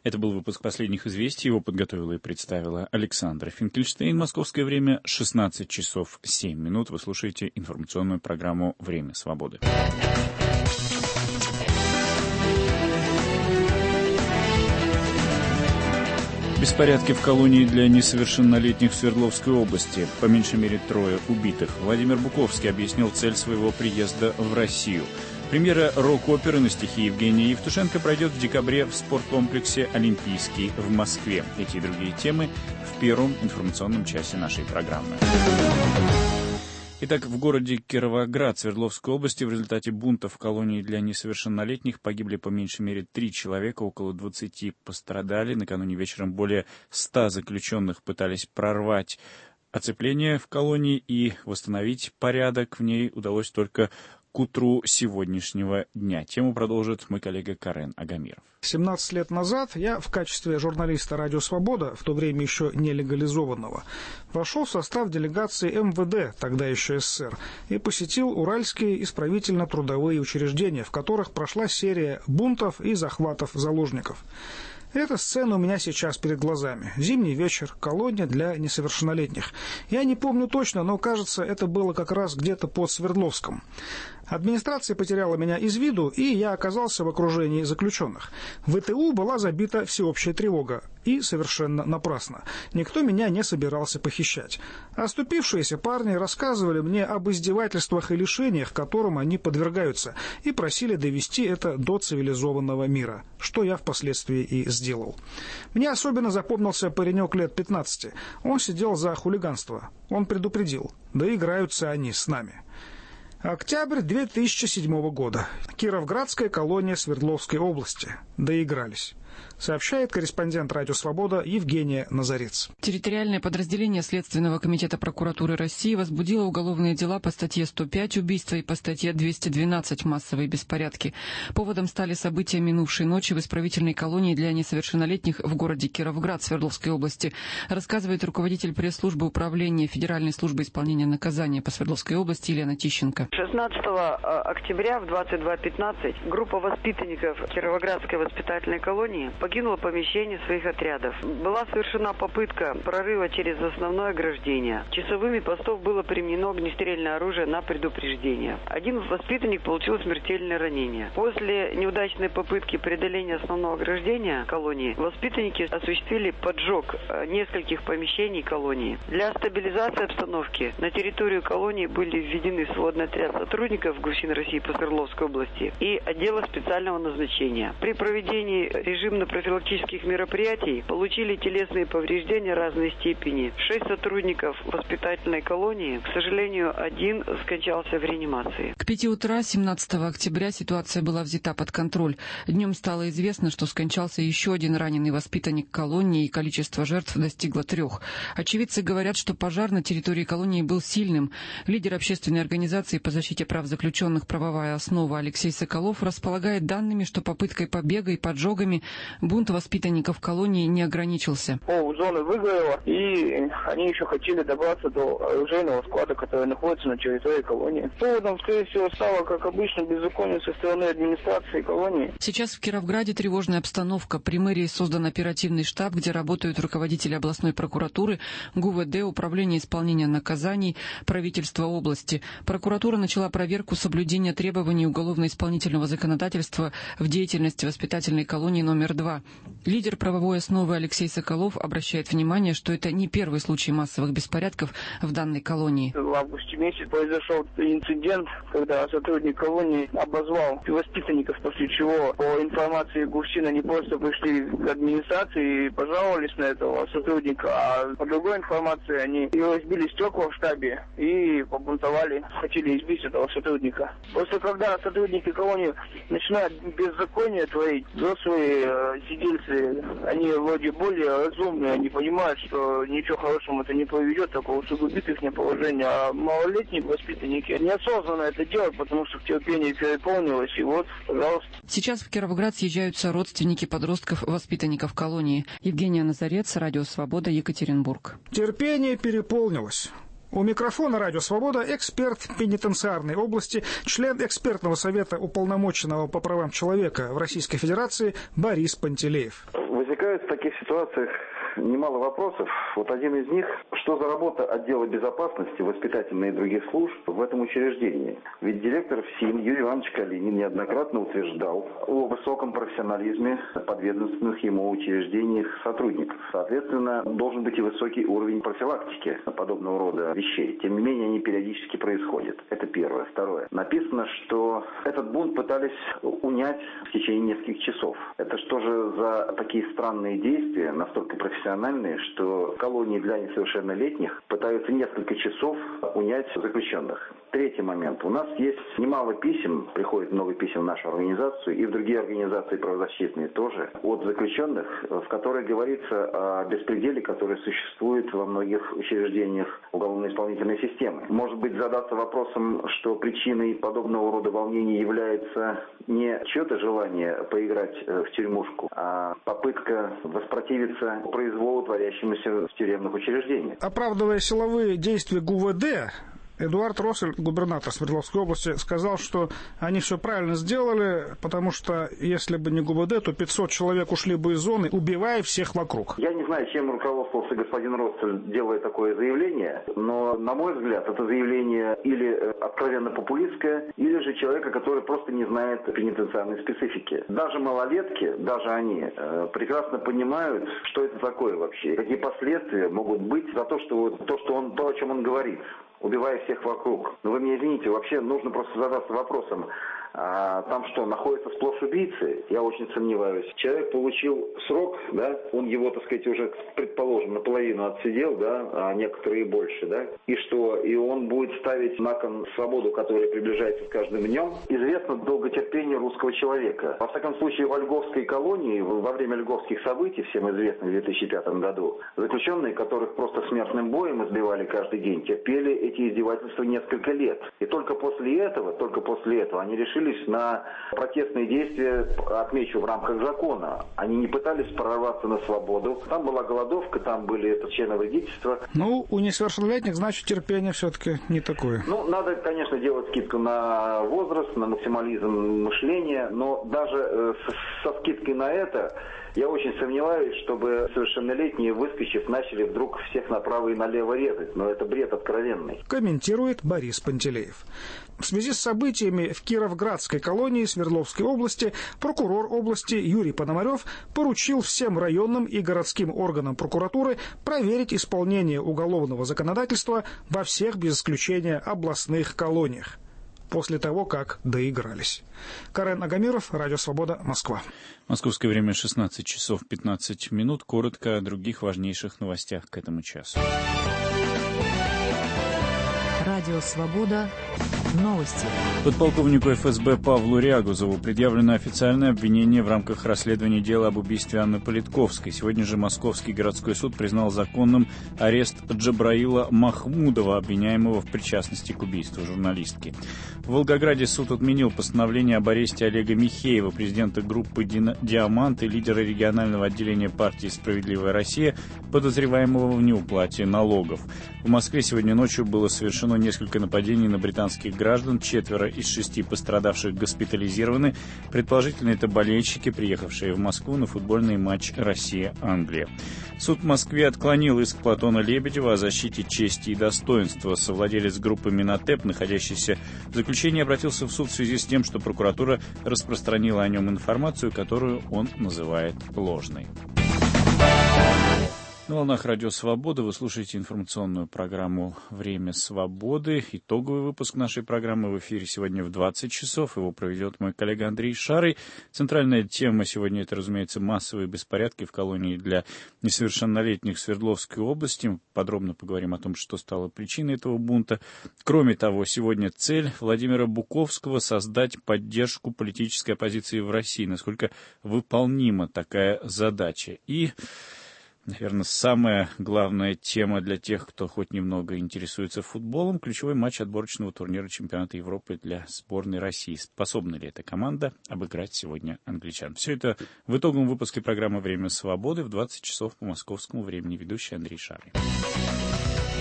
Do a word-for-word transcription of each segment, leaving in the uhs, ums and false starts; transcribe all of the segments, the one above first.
Это был выпуск последних известий. Его подготовила и представила Александра Финкельштейн. Московское время шестнадцать часов семь минут. Вы слушаете информационную программу «Время свободы». Беспорядки в колонии для несовершеннолетних в Свердловской области. По меньшей мере трое убитых. Владимир Буковский объяснил цель своего приезда в Россию. Премьера рок-оперы на стихи Евгения Евтушенко пройдет в декабре в спорткомплексе «Олимпийский» в Москве. Эти и другие темы в первом информационном часе нашей программы. Итак, в городе Кировоград Свердловской области в результате бунта в колонии для несовершеннолетних погибли по меньшей мере три человека, около двадцати пострадали. Накануне вечером более ста заключенных пытались прорвать оцепление в колонии и восстановить порядок в ней удалось только к утру сегодняшнего дня. Тему продолжит мой коллега Карен Агамиров. семнадцать лет назад я в качестве журналиста «Радио Свобода», в то время еще не легализованного, вошел в состав делегации эм вэ дэ, тогда еще эс эс эс эр, и посетил уральские исправительно-трудовые учреждения, в которых прошла серия бунтов и захватов заложников. Эта сцена у меня сейчас перед глазами. Зимний вечер, колония для несовершеннолетних. Я не помню точно, но, кажется, это было как раз где-то под Свердловском. Администрация потеряла меня из виду, и я оказался в окружении заключенных. В вэ тэ у была забита всеобщая тревога. И совершенно напрасно. Никто меня не собирался похищать. Оступившиеся парни рассказывали мне об издевательствах и лишениях, которым они подвергаются, и просили довести это до цивилизованного мира, что я впоследствии и сделал. Мне особенно запомнился паренек лет пятнадцати. Он сидел за хулиганство. Он предупредил: доиграются они с нами. Октябрь две тысячи седьмого года. Кировградская колония Свердловской области. Доигрались. Сообщает корреспондент «Радио Свобода» Евгения Назарец. Территориальное подразделение Следственного комитета прокуратуры России возбудило уголовные дела по статье сто пять «Убийство» и по статье двести двенадцать «Массовые беспорядки». Поводом стали события минувшей ночи в исправительной колонии для несовершеннолетних в городе Кировград Свердловской области, рассказывает руководитель пресс-службы управления Федеральной службы исполнения наказания по Свердловской области Елена Тищенко. шестнадцатого октября в двадцать два пятнадцать группа воспитанников Кировоградской воспитательной колонии покинула помещение своих отрядов. Была совершена попытка прорыва через основное ограждение. Часовыми постов было применено огнестрельное оружие на предупреждение. Один воспитанник получил смертельное ранение. После неудачной попытки преодоления основного ограждения колонии, воспитанники осуществили поджог нескольких помещений колонии. Для стабилизации обстановки на территорию колонии были введены сводный отряд сотрудников ГУФСИН России по Свердловской области и отдела специального назначения. При проведении режимно-профилактических мероприятий получили телесные повреждения разной степени. Шесть сотрудников воспитательной колонии, к сожалению, один скончался в реанимации. К пяти утра семнадцатого октября ситуация была взята под контроль. Днем стало известно, что скончался еще один раненый воспитанник колонии, и количество жертв достигло трех. Очевидцы говорят, что пожар на территории колонии был сильным. Лидер общественной организации по защите прав заключенных «Правовая основа» Алексей Соколов располагает данными, что попыткой побега и поджогами бунт воспитанников колонии не ограничился. О, зоны выгорело, и они еще хотели добраться до оружейного склада, который находится на территории колонии. Поводом, скорее всего, стало, как обычно, беззаконие со стороны администрации колонии. Сейчас в Кировграде тревожная обстановка. При мэрии создан оперативный штаб, где работают руководители областной прокуратуры, ГУВД, Управление исполнения наказаний, правительство области. Прокуратура начала проверку соблюдения требований уголовно-исполнительного законодательства в деятельности воспитательной колонии номер два. Лидер правовой основы Алексей Соколов обращает внимание, что это не первый случай массовых беспорядков в данной колонии. В августе месяце произошел инцидент, когда сотрудник колонии обозвал воспитанников, после чего, по информации ГУФСИН, они просто пришли к администрации и пожаловались на этого сотрудника, а по другой информации они и разбили стекла в штабе и побунтовали, хотели избить этого сотрудника. Просто когда сотрудники колонии начинают беззаконие творить, взрослые э, сидельцы, они вроде более разумные, они понимают, что ничего хорошего это не поведет, только усугубит их положение, а малолетние воспитанники неосознанно это делают, потому что терпение переполнилось, и вот, пожалуйста. Сейчас в Кировград съезжаются родственники подростков воспитанников колонии. Евгения Назарец, Радио Свобода, Екатеринбург. Терпение переполнилось. У микрофона «Радио Свобода» эксперт пенитенциарной области, член экспертного совета уполномоченного по правам человека в Российской Федерации Борис Пантелеев. Возникают в таких ситуациях немало вопросов. Вот один из них, что за работа отдела безопасности, воспитательной и других служб в этом учреждении? Ведь директор ФСИН Юрий Иванович Калинин неоднократно утверждал о высоком профессионализме подведомственных ему учреждениях сотрудников. Соответственно, должен быть и высокий уровень профилактики подобного рода вещей. Тем не менее, они периодически происходят. Это первое. Второе. Написано, что этот бунт пытались унять в течение нескольких часов. Это что же за такие странные действия, настолько профессиональные, что колонии для несовершеннолетних пытаются несколько часов унять заключенных. Третий момент. У нас есть немало писем, приходит много писем в нашу организацию и в другие организации правозащитные тоже, от заключенных, в которых говорится о беспределе, который существует во многих учреждениях уголовно-исполнительной системы. Может быть, задаться вопросом, что причиной подобного рода волнений является не чье-то желание поиграть в тюрьмушку, а попытка воспротивиться произволу, творящемуся в тюремных учреждениях. Оправдывая силовые действия ГУВД, Эдуард Россель, губернатор Свердловской области, сказал, что они все правильно сделали, потому что если бы не ГУВД, то пятьсот человек ушли бы из зоны, убивая всех вокруг. Я не знаю, чем руководствовался господин Россель, делая такое заявление, но, на мой взгляд, это заявление или откровенно популистское, или же человека, который просто не знает пенитенциарной специфики. Даже малолетки, даже они э, прекрасно понимают, что это такое вообще, какие последствия могут быть за то, что, то, что он, то, о чем он говорит, убивая всех вокруг. Но вы меня извините, вообще нужно просто задаться вопросом, а там что, находятся сплошь убийцы? Я очень сомневаюсь. Человек получил срок, да, он его, так сказать, уже, предположим, наполовину отсидел, да, а некоторые больше, да, и что? И он будет ставить на кон свободу, которая приближается с каждым днем. Известно долготерпение русского человека. Во всяком случае, в Льговской колонии, во время льговских событий, всем известно, в две тысячи пятом году, заключенные, которых просто смертным боем избивали каждый день, терпели эти издевательства несколько лет. И только после этого, только после этого они решили на протестные действия, отмечу, в рамках закона. Они не пытались прорваться на свободу. Там была голодовка, там были это, членовредительства. Ну, у несовершеннолетних, значит, терпение все-таки не такое. Ну, надо, конечно, делать скидку на возраст, на максимализм мышления, но даже э, со, со скидкой на это я очень сомневаюсь, чтобы совершеннолетние, выскочив, начали вдруг всех направо и налево резать. Но это бред откровенный. Комментирует Борис Пантелеев. В связи с событиями в Кировградской колонии Свердловской области прокурор области Юрий Пономарев поручил всем районным и городским органам прокуратуры проверить исполнение уголовного законодательства во всех, без исключения, областных колониях. После того, как доигрались. Карен Агамиров, Радио Свобода, Москва. Московское время шестнадцать часов пятнадцать минут. Коротко о других важнейших новостях к этому часу. Радио Свобода. Новости. Подполковнику эф эс бэ Павлу Рягузову предъявлено официальное обвинение в рамках расследования дела об убийстве Анны Политковской. Сегодня же Московский городской суд признал законным арест Джабраила Махмудова, обвиняемого в причастности к убийству журналистки. В Волгограде суд отменил постановление об аресте Олега Михеева, президента группы «Диамант» и лидера регионального отделения партии «Справедливая Россия», подозреваемого в неуплате налогов. В Москве сегодня ночью было совершено несколько нападений на британских граждан. Четверо из шести пострадавших госпитализированы. Предположительно, это болельщики, приехавшие в Москву на футбольный матч Россия-Англия. Суд в Москве отклонил иск Платона Лебедева о защите чести и достоинства. Совладелец группы «Минотеп», находящийся в заключении, обратился в суд в связи с тем, что прокуратура распространила о нем информацию, которую он называет ложной. На волнах Радио Свобода вы слушаете информационную программу «Время свободы». Итоговый выпуск нашей программы в эфире сегодня в двадцать часов. Его проведет мой коллега Андрей Шарый. Центральная тема сегодня — это, разумеется, массовые беспорядки в колонии для несовершеннолетних Свердловской области. Мы подробно поговорим о том, что стало причиной этого бунта. Кроме того, сегодня цель Владимира Буковского — создать поддержку политической оппозиции в России. Насколько выполнима такая задача? И... наверное, самая главная тема для тех, кто хоть немного интересуется футболом — ключевой матч отборочного турнира чемпионата Европы для сборной России. Способна ли эта команда обыграть сегодня англичан? Все это в итоговом выпуске программы «Время свободы» в двадцать часов по московскому времени. Ведущий Андрей Шарый.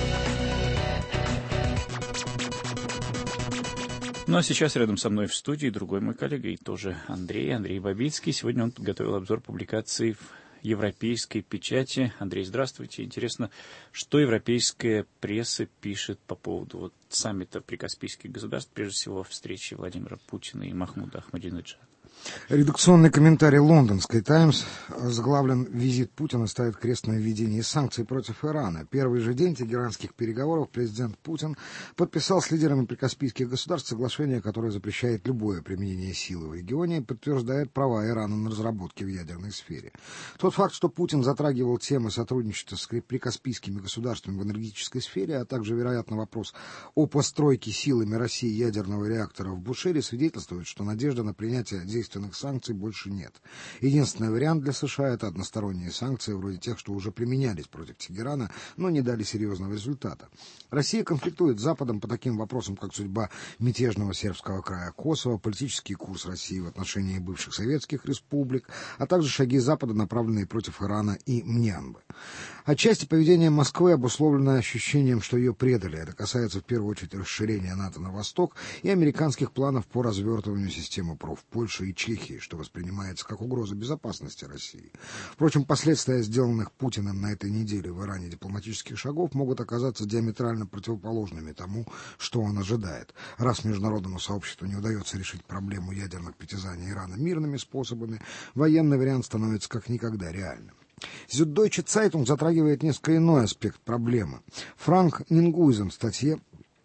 Ну а сейчас рядом со мной в студии другой мой коллега, и тоже Андрей, Андрей Бабицкий. Сегодня он подготовил обзор публикаций в европейской печати. Андрей, здравствуйте. Интересно, что европейская пресса пишет по поводу вот саммита прикаспийских государств, прежде всего встречи Владимира Путина и Махмуда Ахмадинеджада? Редакционный комментарий лондонской «Таймс» заглавлен «Визит Путина ставит крест на введении санкций против Ирана». Первый же день тегеранских переговоров президент Путин подписал с лидерами прикаспийских государств соглашение, которое запрещает любое применение силы в регионе и подтверждает права Ирана на разработки в ядерной сфере. Тот факт, что Путин затрагивал темы сотрудничества с прикаспийскими государствами в энергетической сфере, а также, вероятно, вопрос о постройке силами России ядерного реактора в Бушере, свидетельствует, что надежда на принятие действий санкций больше нет. Единственный вариант для США — это односторонние санкции, вроде тех, что уже применялись против Тегерана, но не дали серьезного результата. Россия конфликтует с Западом по таким вопросам, как судьба мятежного сербского края Косово, политический курс России в отношении бывших советских республик, а также шаги Запада, направленные против Ирана и Мьянмы. Отчасти поведение Москвы обусловлено ощущением, что ее предали. Это касается в первую очередь расширения НАТО на восток и американских планов по развертыванию системы ПРО в Польше и Чехии, что воспринимается как угроза безопасности России. Впрочем, последствия сделанных Путиным на этой неделе в Иране дипломатических шагов могут оказаться диаметрально противоположными тому, что он ожидает. Раз международному сообществу не удается решить проблему ядерных притязаний Ирана мирными способами, военный вариант становится как никогда реальным. Süddeutsche Zeitung затрагивает несколько иной аспект проблемы. Франк Нингуизен в статье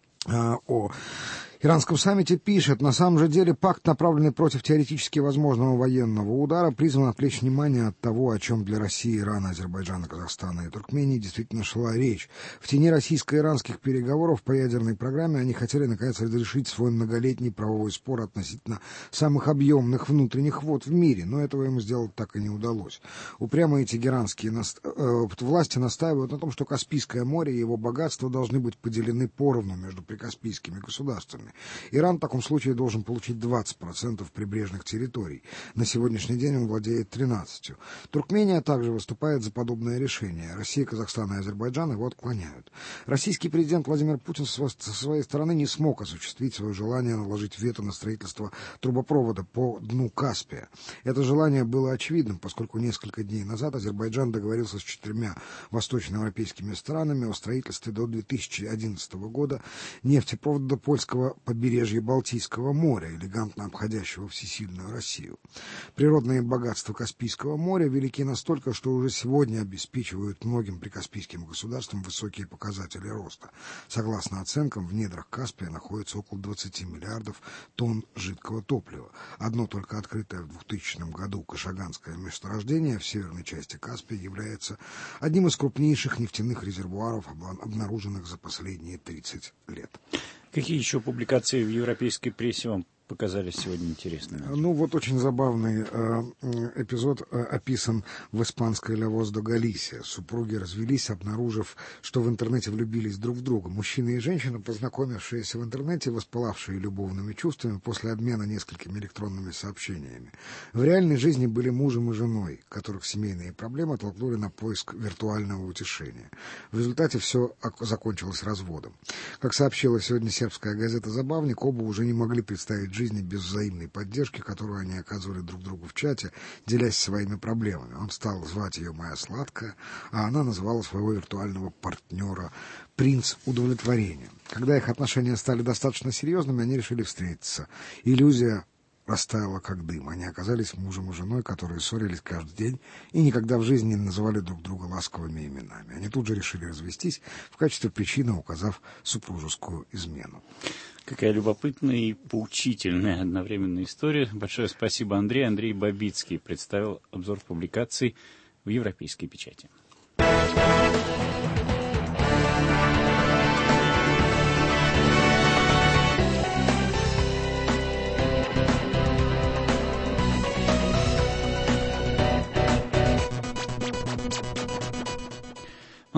э, о иранском саммите пишет: на самом же деле пакт, направленный против теоретически возможного военного удара, призван отвлечь внимание от того, о чем для России, Ирана, Азербайджана, Казахстана и Туркмении действительно шла речь. В тени российско-иранских переговоров по ядерной программе они хотели, наконец, разрешить свой многолетний правовой спор относительно самых объемных внутренних вод в мире, но этого им сделать так и не удалось. Упрямые тегеранские наст... э, власти настаивают на том, что Каспийское море и его богатства должны быть поделены поровну между прикаспийскими государствами. Иран в таком случае должен получить двадцать процентов прибрежных территорий. На сегодняшний день он владеет тринадцатью. Туркмения также выступает за подобное решение. Россия, Казахстан и Азербайджан его отклоняют. Российский президент Владимир Путин со своей стороны не смог осуществить свое желание наложить вето на строительство трубопровода по дну Каспия. Это желание было очевидным, поскольку несколько дней назад Азербайджан договорился с четырьмя восточноевропейскими странами о строительстве до две тысячи одиннадцатого года нефтепровода польского побережья Балтийского моря, элегантно обходящего всесильную Россию. Природные богатства Каспийского моря велики настолько, что уже сегодня обеспечивают многим прикаспийским государствам высокие показатели роста. Согласно оценкам, в недрах Каспия находится около двадцати миллиардов тонн жидкого топлива. Одно только открытое в двухтысячном году Кашаганское месторождение в северной части Каспия является одним из крупнейших нефтяных резервуаров, обнаруженных за последние тридцать лет. Какие еще публикации в европейской прессе вам показались сегодня интересными? Ну, вот очень забавный э, эпизод э, описан в испанской «Ля Воз де Галисия». Супруги развелись, обнаружив, что в интернете влюбились друг в друга. Мужчина и женщина, познакомившиеся в интернете, воспылавшие любовными чувствами после обмена несколькими электронными сообщениями. В реальной жизни были мужем и женой, которых семейные проблемы толкнули на поиск виртуального утешения. В результате все закончилось разводом. Как сообщила сегодня сербская газета «Забавник», оба уже не могли представить жизни без взаимной поддержки, которую они оказывали друг другу в чате, делясь своими проблемами. Он стал звать ее «Моя сладкая», а она называла своего виртуального партнера «Принц удовлетворения». Когда их отношения стали достаточно серьезными, они решили встретиться. Иллюзия растаяла как дым. Они оказались мужем и женой, которые ссорились каждый день и никогда в жизни не называли друг друга ласковыми именами. Они тут же решили развестись, в качестве причины указав супружескую измену. Какая любопытная и поучительная одновременная история. Большое спасибо, Андрей. Андрей Бабицкий представил обзор публикаций в европейской печати.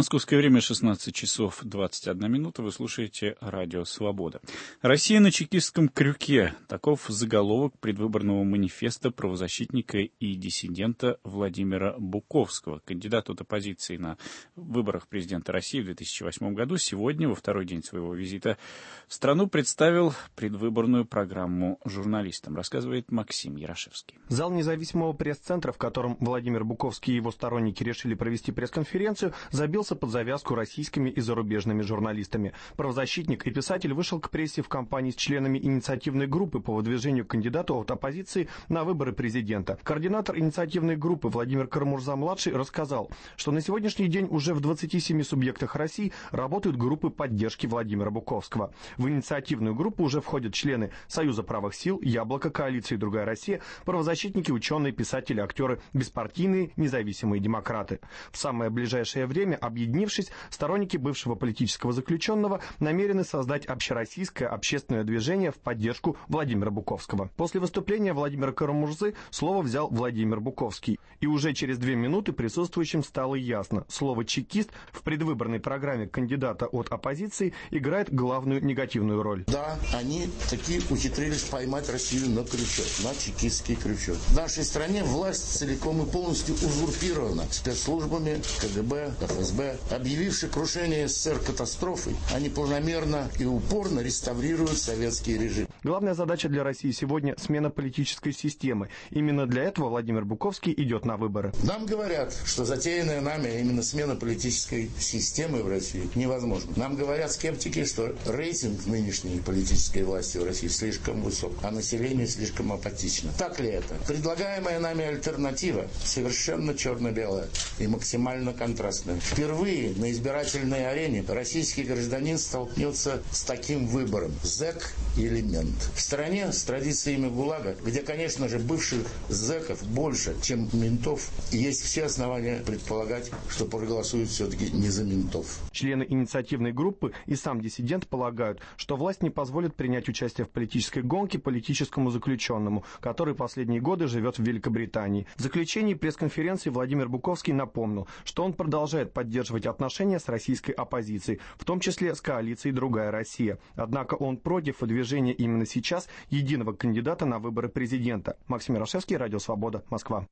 Московское время шестнадцать часов двадцать одна минута. Вы слушаете радио «Свобода». Россия на чекистском крюке. Таков заголовок предвыборного манифеста правозащитника и диссидента Владимира Буковского. Кандидат от оппозиции на выборах президента России в две тысячи восьмом году сегодня, во второй день своего визита в страну, представил предвыборную программу журналистам, рассказывает Максим Ярошевский. Зал независимого пресс-центра, в котором Владимир Буковский и его сторонники решили провести пресс-конференцию, забился под завязку российскими и зарубежными журналистами. Правозащитник и писатель вышел к прессе в компании с членами инициативной группы по выдвижению кандидата от оппозиции на выборы президента. Координатор инициативной группы Владимир Карамурза-младший рассказал, что на сегодняшний день уже в двадцати семи субъектах России работают группы поддержки Владимира Буковского. В инициативную группу уже входят члены Союза правых сил, Яблоко, Коалиции «Другая Россия», правозащитники, ученые, писатели, актеры, беспартийные, независимые демократы. В самое ближайшее время, объединившись, сторонники бывшего политического заключенного намерены создать общероссийское общественное движение в поддержку Владимира Буковского. После выступления Владимира Карамурзы слово взял Владимир Буковский. И уже через две минуты присутствующим стало ясно: слово «чекист» в предвыборной программе кандидата от оппозиции играет главную негативную роль. Да, они такие ухитрились поймать Россию на крючок, на чекистский крючок. В нашей стране власть целиком и полностью узурпирована спецслужбами, КГБ, ФСБ. Объявивши крушение СССР катастрофой, они планомерно и упорно реставрируют советский режим. Главная задача для России сегодня — смена политической системы. Именно для этого Владимир Буковский идет на выборы. Нам говорят, что затеянная нами именно смена политической системы в России невозможна. Нам говорят скептики, что рейтинг нынешней политической власти в России слишком высок, а население слишком апатично. Так ли это? Предлагаемая нами альтернатива совершенно черно-белая и максимально контрастная. Впервые на избирательной арене российский гражданин столкнется с таким выбором: зэк или мент. В стране с традициями ГУЛАГа, где, конечно же, бывших зэков больше, чем ментов, есть все основания предполагать, что проголосуют все-таки не за ментов. Члены инициативной группы и сам диссидент полагают, что власть не позволит принять участие в политической гонке политическому заключенному, который последние годы живет в Великобритании. В заключении пресс-конференции Владимир Буковский напомнил, что он продолжает поддерживать отношения с российской оппозицией, в том числе с коалицией «Другая Россия». Однако он против выдвижения именно сейчас единого кандидата на выборы президента. Максим Ярошевский, Радио Свобода, Москва.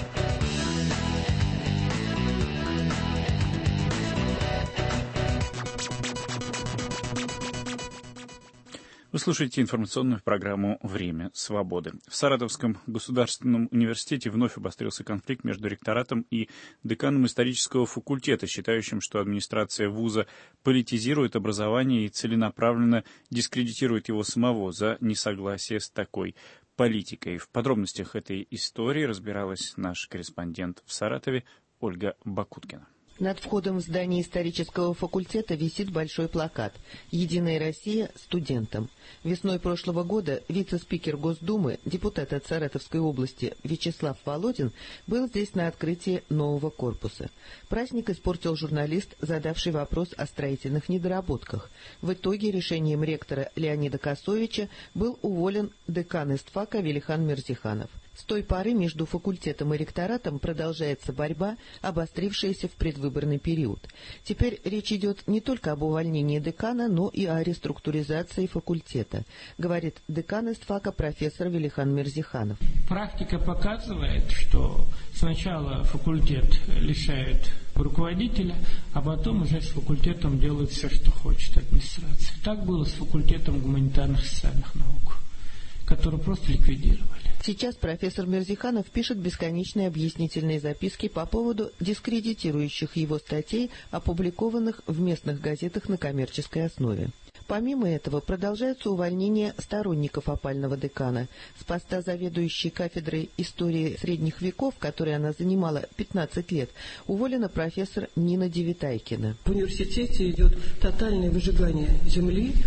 Вы слушаете информационную программу «Время свободы». В Саратовском государственном университете вновь обострился конфликт между ректоратом и деканом исторического факультета, считающим, что администрация вуза политизирует образование и целенаправленно дискредитирует его самого за несогласие с такой политикой. В подробностях этой истории разбиралась наш корреспондент в Саратове Ольга Бакуткина. Над входом в здание исторического факультета висит большой плакат «Единая Россия студентам». Весной прошлого года вице-спикер Госдумы, депутат от Саратовской области Вячеслав Володин был здесь на открытии нового корпуса. Праздник испортил журналист, задавший вопрос о строительных недоработках. В итоге решением ректора Леонида Косовича был уволен декан истфака Велихан Мирзиханов. С той поры между факультетом и ректоратом продолжается борьба, обострившаяся в предвыборный период. Теперь речь идет не только об увольнении декана, но и о реструктуризации факультета, говорит декан истфака профессор Велихан Мирзиханов. Практика показывает, что сначала факультет лишает руководителя, а потом уже с факультетом делают все, что хочет администрация. Так было с факультетом гуманитарных и социальных наук, который просто ликвидировали. Сейчас профессор Мирзиханов пишет бесконечные объяснительные записки по поводу дискредитирующих его статей, опубликованных в местных газетах на коммерческой основе. Помимо этого, продолжаются увольнения сторонников опального декана. С поста заведующей кафедрой истории средних веков, которой она занимала пятнадцать лет, уволена профессор Нина Девитайкина. В университете идет тотальное выжигание земли.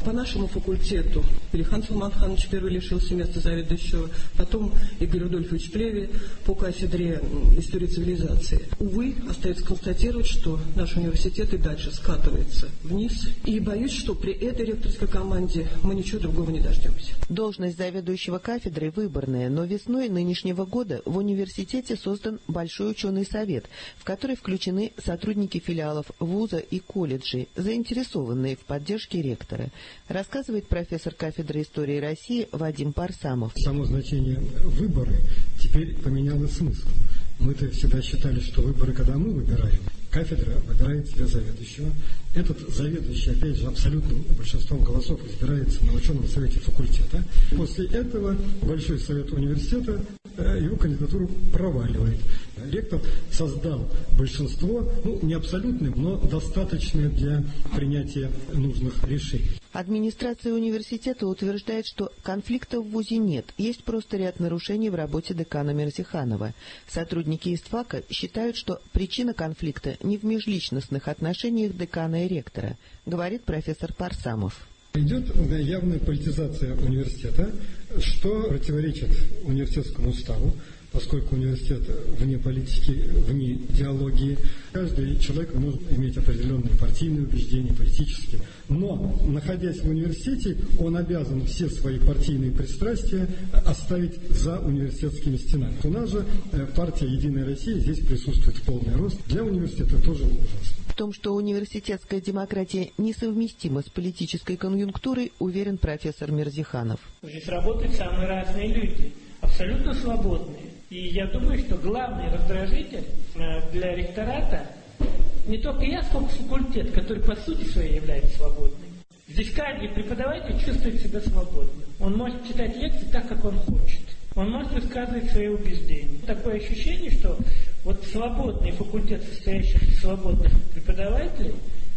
По нашему факультету Илихан Салманханович первый лишился места заведующего, потом Игорь Рудольфович Плеве по кафедре истории цивилизации. Увы, остается констатировать, что наш университет и дальше скатывается вниз. И боюсь, что при этой ректорской команде мы ничего другого не дождемся. Должность заведующего кафедрой выборная, но весной нынешнего года в университете создан Большой ученый совет, в который включены сотрудники филиалов вуза и колледжей, заинтересованные в поддержке ректора, рассказывает профессор кафедры истории России Вадим Парсамов. Само значение выборы теперь поменяло смысл. Мы-то всегда считали, что выборы, когда мы выбираем, кафедра выбирает себя заведующего. Этот заведующий, опять же, абсолютным большинством голосов избирается на ученом совете факультета. После этого Большой совет университета его кандидатуру проваливает. Ректор создал большинство, ну, не абсолютное, но достаточное для принятия нужных решений. Администрация университета утверждает, что конфликта в вузе нет, есть просто ряд нарушений в работе декана Мирзиханова. Сотрудники ИСТФАКа считают, что причина конфликта не в межличностных отношениях декана и ректора, говорит профессор Парсамов. Идет явная политизация университета, что противоречит университетскому уставу, поскольку университет вне политики, вне идеологии. Каждый человек может иметь определенные партийные убеждения, политические. Но, находясь в университете, он обязан все свои партийные пристрастия оставить за университетскими стенами. У нас же партия «Единая Россия» здесь присутствует в полный рост. Для университета тоже ужасно. В том, что университетская демократия несовместима с политической конъюнктурой, уверен профессор Мирзиханов. Здесь работают самые разные люди, абсолютно свободные. И я думаю, что главный раздражитель для ректората не только я, сколько факультет, который по сути своей является свободным. Здесь каждый преподаватель чувствует себя свободным. Он может читать лекции так, как он хочет. Он может высказывать свои убеждения. Такое ощущение, что вот свободный факультет, состоящий из свободных преподавателей,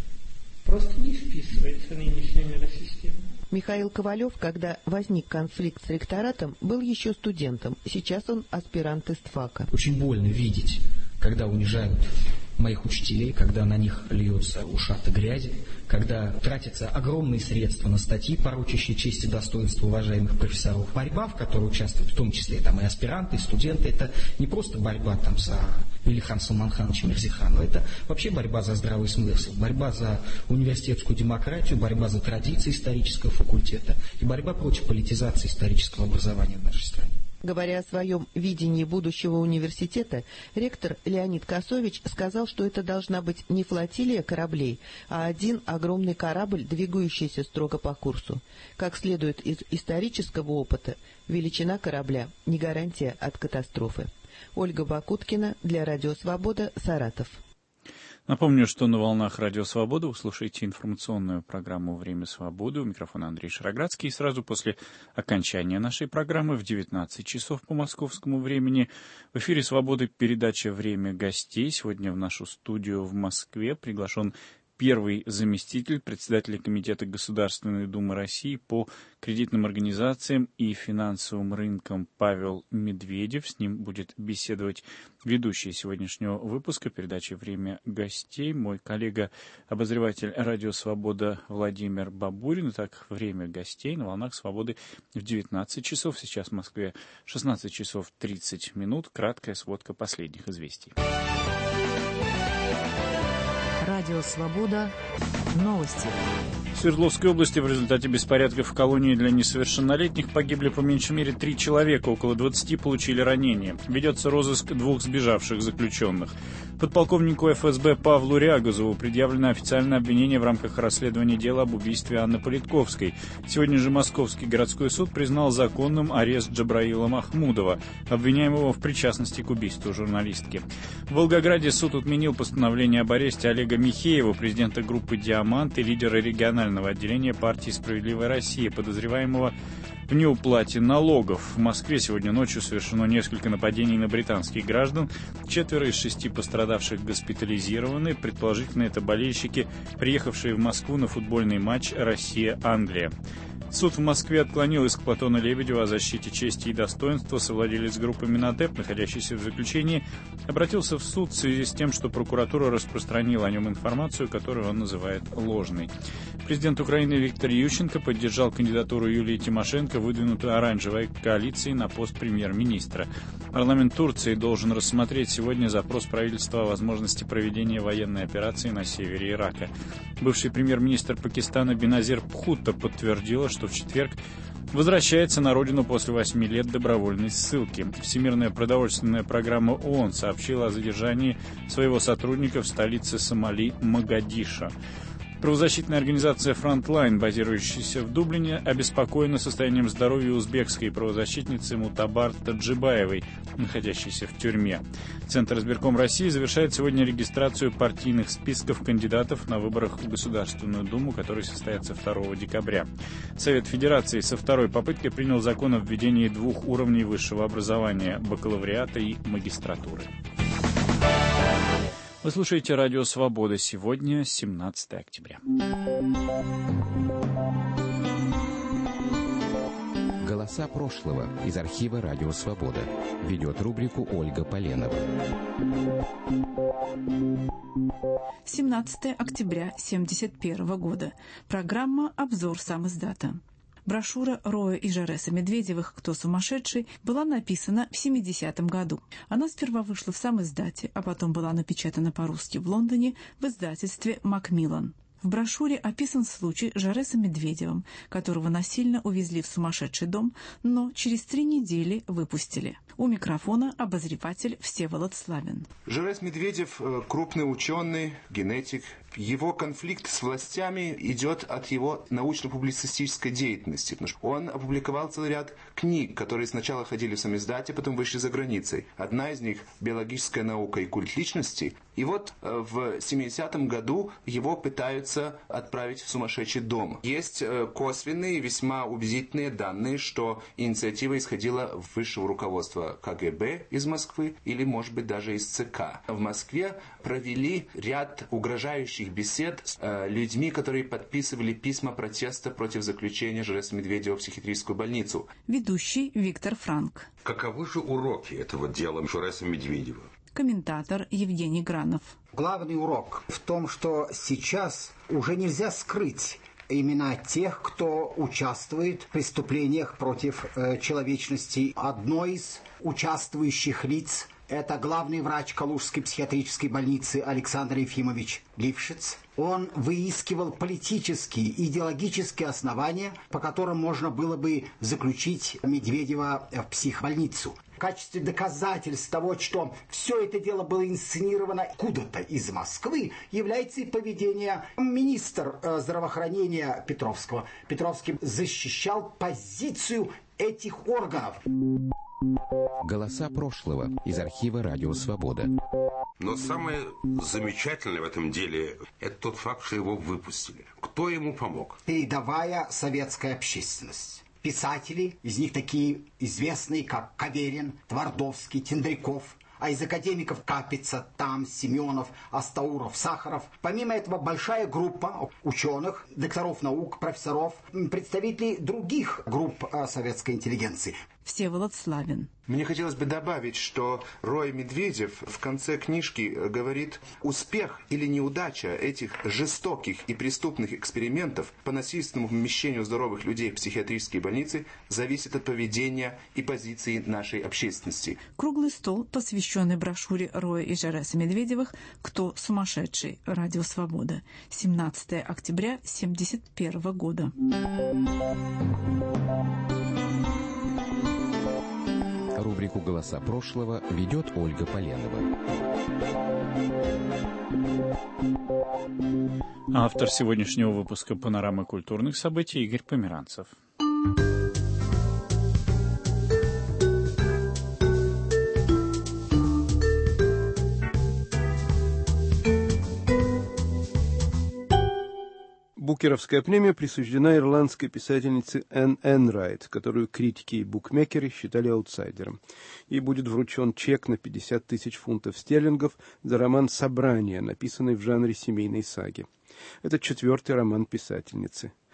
просто не вписывается в нынешнюю миросистему. Михаил Ковалев, когда возник конфликт с ректоратом, был еще студентом. Сейчас он аспирант ИСТФАКа. Очень больно видеть, когда унижают моих учителей, когда на них льется ушаты грязи, когда тратятся огромные средства на статьи, порочащие честь и достоинство уважаемых профессоров. Борьба, в которой участвуют в том числе там, и аспиранты, и студенты, это не просто борьба там, за Илихан Салманхановича Мирзиханова, это вообще борьба за здравый смысл, борьба за университетскую демократию, борьба за традиции исторического факультета и борьба против политизации исторического образования в нашей стране. Говоря о своем видении будущего университета, ректор Леонид Косович сказал, что это должна быть не флотилия кораблей, а один огромный корабль, двигающийся строго по курсу. Как следует из исторического опыта, величина корабля не гарантия от катастрофы. Ольга Бакуткина для Радио Свобода, Саратов. Напомню, что на волнах Радио Свобода вы слушаете информационную программу «Время свободы». У микрофона Андрей Шароградский. И сразу после окончания нашей программы в девятнадцать часов по московскому времени в эфире «Свободы» передача «Время гостей». Сегодня в нашу студию в Москве приглашен первый заместитель председателя Комитета Государственной Думы России по кредитным организациям и финансовым рынкам Павел Медведев. С ним будет беседовать ведущий сегодняшнего выпуска передачи «Время гостей», мой коллега, обозреватель «Радио Свобода» Владимир Бабурин. Итак, «Время гостей» на волнах «Свободы» в девятнадцать часов. Сейчас в Москве шестнадцать часов тридцать минут. Краткая сводка последних известий. Радио «Свобода». Новости. В Свердловской области в результате беспорядков в колонии для несовершеннолетних погибли по меньшей мере три человека, около двадцати получили ранения. Ведется розыск двух сбежавших заключенных. Подполковнику эф эс бэ Павлу Рягозову предъявлено официальное обвинение в рамках расследования дела об убийстве Анны Политковской. Сегодня же Московский городской суд признал законным арест Джабраила Махмудова, обвиняемого в причастности к убийству журналистки. В Волгограде суд отменил постановление об аресте Олега Михеева, президента группы «Диамант» и лидера регионального отделения партии «Справедливая Россия», подозреваемого в неуплате налогов. В Москве сегодня ночью совершено несколько нападений на британских граждан. Четверо из шести пострадавших госпитализированы. Предположительно, это болельщики, приехавшие в Москву на футбольный матч Россия-Англия. Суд в Москве отклонил иск Платона Лебедева о защите чести и достоинства. Совладелец группы Минотеп, находящийся в заключении, обратился в суд в связи с тем, что прокуратура распространила о нем информацию, которую он называет ложной. Президент Украины Виктор Ющенко поддержал кандидатуру Юлии Тимошенко, выдвинутую оранжевой коалицией на пост премьер-министра. Парламент Турции должен рассмотреть сегодня запрос правительства о возможности проведения военной операции на севере Ирака. Бывший премьер-министр Пакистана Беназир Бхутто подтвердила, что в четверг возвращается на родину после восьми лет добровольной ссылки. Всемирная продовольственная программа ООН сообщила о задержании своего сотрудника в столице Сомали Могадишо. Правозащитная организация «Фронтлайн», базирующаяся в Дублине, обеспокоена состоянием здоровья узбекской правозащитницы Мутабар Таджибаевой, находящейся в тюрьме. Центр избирком России завершает сегодня регистрацию партийных списков кандидатов на выборах в Государственную Думу, которые состоятся второго декабря. Совет Федерации со второй попыткой принял закон о введении двух уровней высшего образования – бакалавриата и магистратуры. Вы слушаете «Радио Свобода». Сегодня семнадцатое октября. Голоса прошлого из архива «Радио Свобода». Ведет рубрику Ольга Поленова. семнадцатое октября семьдесят первого года. Программа «Обзор самиздата». Брошюра Роя и Жареса Медведевых «Кто сумасшедший» была написана в семидесятом году. Она сперва вышла в самиздате, а потом была напечатана по-русски в Лондоне в издательстве «Макмиллан». В брошюре описан случай с Жаресом Медведевым, которого насильно увезли в сумасшедший дом, но через три недели выпустили. У микрофона обозреватель Всеволод Славин. Жарес Медведев – крупный ученый, генетик. Его конфликт с властями идет от его научно-публицистической деятельности. Он опубликовал целый ряд книг, которые сначала ходили в самиздате, потом вышли за границей. Одна из них – «Биологическая наука и культ личности». И вот в семидесятом году его пытаются отправить в сумасшедший дом. Есть косвенные, весьма убедительные данные, что инициатива исходила в высшего руководства ка гэ бэ из Москвы или, может быть, даже из цэ ка. В Москве провели ряд угрожающих бесед с э, людьми, которые подписывали письма протеста против заключения Жареса Медведева в психиатрическую больницу. Ведущий Виктор Франк. Каковы же уроки этого дела Жареса Медведева? Комментатор Евгений Гранов. Главный урок в том, что сейчас уже нельзя скрыть имена тех, кто участвует в преступлениях против э, человечности. Одно из участвующих лиц – это главный врач Калужской психиатрической больницы Александр Ефимович Лившиц. Он выискивал политические, идеологические основания, по которым можно было бы заключить Медведева в психбольницу. В качестве доказательств того, что все это дело было инсценировано откуда-то из Москвы, является и поведение министра здравоохранения Петровского. Петровский защищал позицию этих органов. Голоса прошлого из архива «Радио Свобода». Но самое замечательное в этом деле – это тот факт, что его выпустили. Кто ему помог? Передовая советская общественность. Писатели, из них такие известные, как Каверин, Твардовский, Тендряков, а из академиков Капица, Там, Семенов, Астауров, Сахаров. Помимо этого большая группа ученых, докторов наук, профессоров, представителей других групп советской интеллигенции. Всеволод Славин. Мне хотелось бы добавить, что Рой Медведев в конце книжки говорит: успех или неудача этих жестоких и преступных экспериментов по насильственному помещению здоровых людей в психиатрические больницы зависит от поведения и позиции нашей общественности. Круглый стол, посвященный брошюре Роя и Жареса Медведевых «Кто сумасшедший? Радио Свобода». семнадцатое октября семьдесят первого года. Рубрику «Голоса прошлого» ведет Ольга Поленова. Автор сегодняшнего выпуска «Панорамы культурных событий» Игорь Померанцев. Букеровская премия присуждена ирландской писательнице Энн Энрайт, которую критики и букмекеры считали аутсайдером. Ей будет вручен чек на пятьдесят тысяч фунтов стерлингов за роман «Собрание», написанный в жанре семейной саги. Это четвертый роман писательницы.